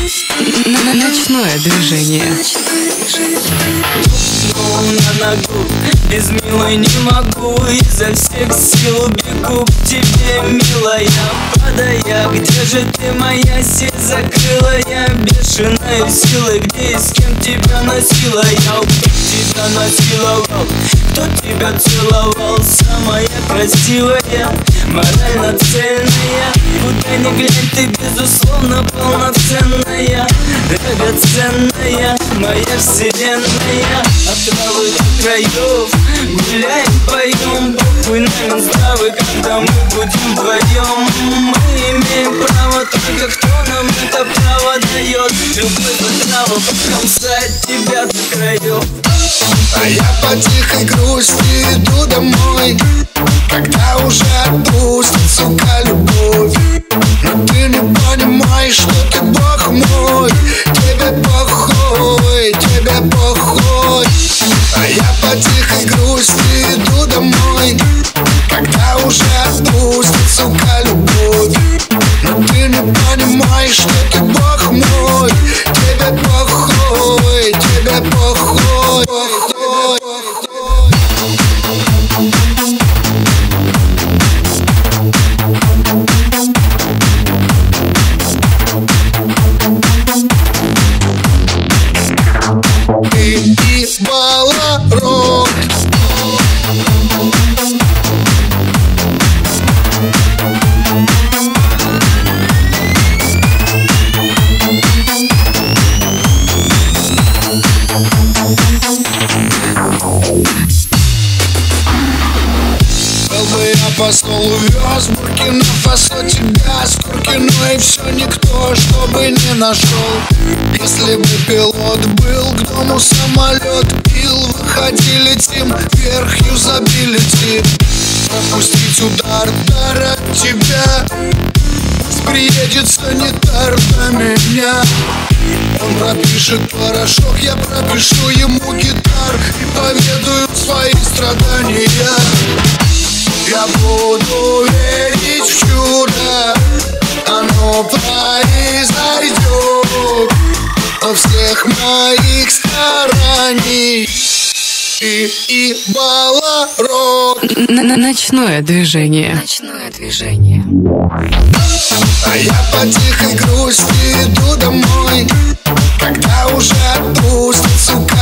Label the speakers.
Speaker 1: Ночное движение.
Speaker 2: На ногу, без милой не могу. Изо всех сил бегу к тебе, милая, падая. Где же ты, моя сеть закрылая? Бешеной силой, где и с кем тебя носила? Я тебя насиловал. Кто тебя целовал? Самая красивая, морально цельная. Куда ни глянь, ты безусловно полноценная, драгоценная, моя вселенная. От травы до краев гуляем, поем. Похуй нам здравы, когда мы будем вдвоем. Мы имеем право, только кто нам это право дает? Любовь отрава покромсает тебя до краев.
Speaker 3: А я по тихой грусти иду домой, когда уже отпустит, сука, любовь. Но ты не понимаешь, что ты бог мой. Тебе похуй, тебе похуй. А я по тихой грусти иду домой, когда уже отпустит, сука, любовь. Но ты не понимаешь, что ты бог мой. Тебе похуй, тебе похуй. Ты ебала рот. Я по столу вез Буркина-Фасо тебя с Куркиной. Все никто, чтобы не нашел. Если бы пилот был, к дому самолет пил. Выходи, летим вверх, юзабилити. Пропустить удар, дар от тебя. Пусть приедет санитар на меня. Он пропишет порошок, я пропишу ему гитар и поведаю свои страдания. Я буду верить в чудо, оно произойдет во всех моих стараний. И ебала рот.
Speaker 1: Ночное движение.
Speaker 4: Ночное движение.
Speaker 3: А я по тихой грусти иду домой, когда уже отпустит, сука,